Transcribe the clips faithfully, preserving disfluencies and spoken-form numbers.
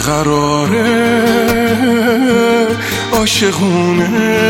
قراره عاشقونه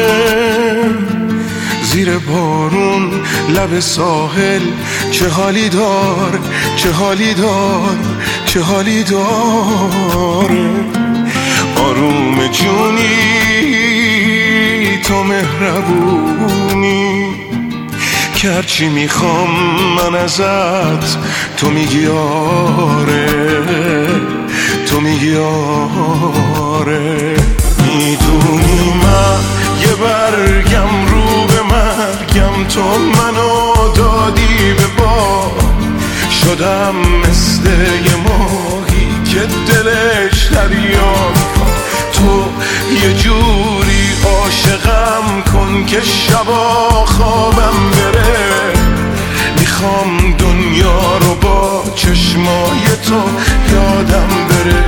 زیر بارون لب ساحل چه حالی دار چه حالی دار چه حالی دار آروم جونی تو مهربونی که هرچی میخوام من ازت تو میگی آره تو میگی آره میدونی من یه برگم رو به مرگم تو منو دادی به باد شدم مثل یه ماهی که دلش دریا میخواد تو یه جوری عاشقم کن که شبا خوابم بره میخوام دنیا رو با چشمای تو یادم بره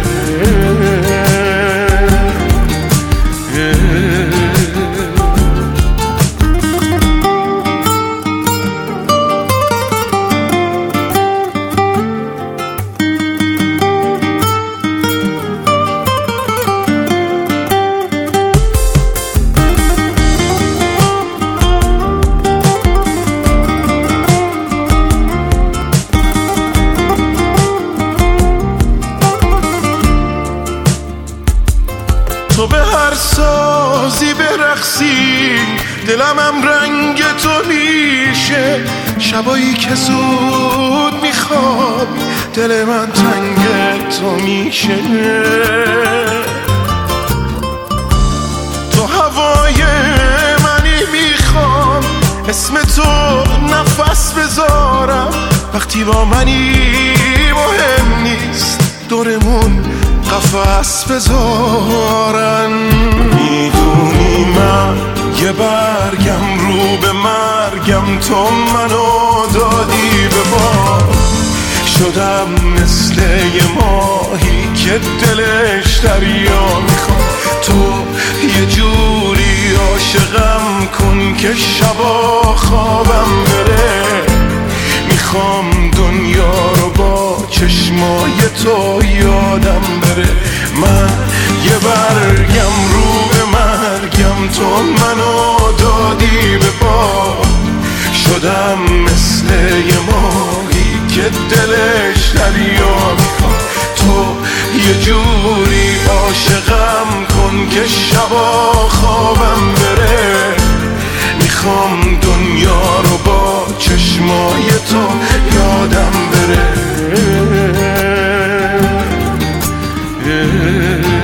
تو به هر سازی برقصی دلمم رنگ تو میشه شبایی که زود میخواب دل من تنگ تو میشه تو هوای منی میخوام اسم تو نفس بذارم وقتی با منی مهم نیست دورمون قفس بذارن میدونی من یه برگم رو به مرگم تو منو دادی به باد شدم مثل یه ماهی که دلش دریا میخواد تو یه جوری عاشقم کن که شبا خوابم بره میخوام دنیا رو با چشمای تو یادم بره من یه برگم رو به مرگم تو منو دادی به باد شدم مثل یه ماهی که دلش دریا میخواد تو یه جوری عاشقم کن که شبا خوابم بره میخوام دنیا رو با چشمای تو یادم بره